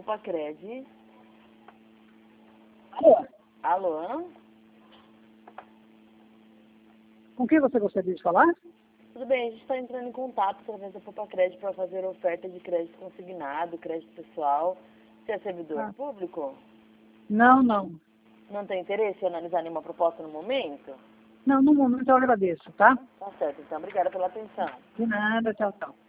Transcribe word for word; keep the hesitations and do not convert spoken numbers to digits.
Popacred. Alô? Alô? Com quem você gostaria de falar? Tudo bem, a gente está entrando em contato através da Popacred para fazer oferta de crédito consignado, crédito pessoal. Você é servidor Ah. público? Não, não. Não tem interesse em analisar nenhuma proposta no momento? Não, no momento eu agradeço, tá? Tá certo, então. Obrigada pela atenção. De nada, tchau, tchau.